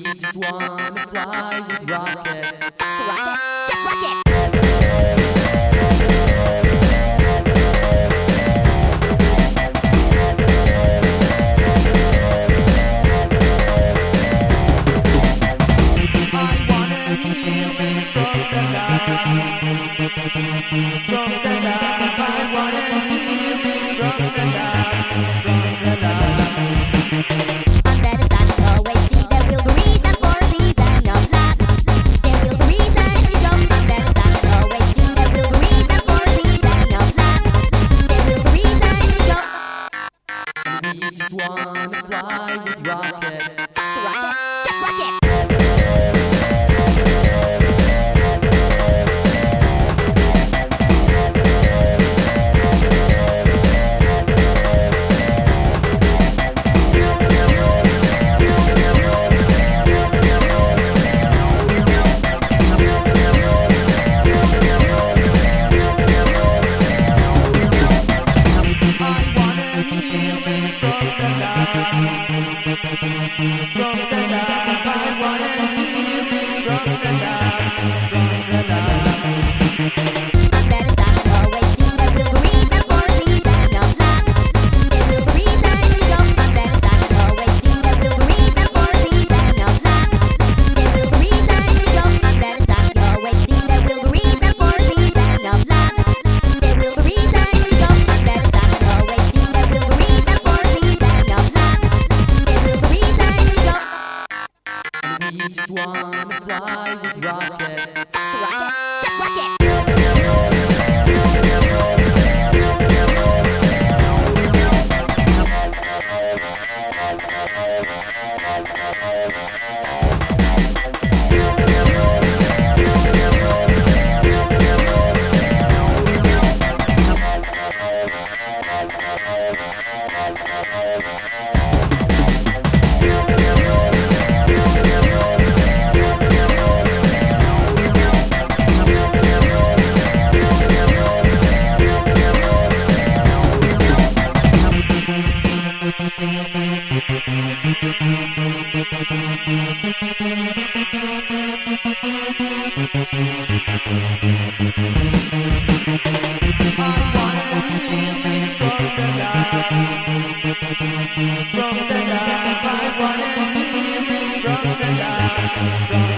just wanna fly with rocket. Rocket, just rocket. Just wanna fly with rocket. Rocket, just rocket. Just wanna fly with rocket. Rocket, just rocket. From the love I wanna hear me from the love.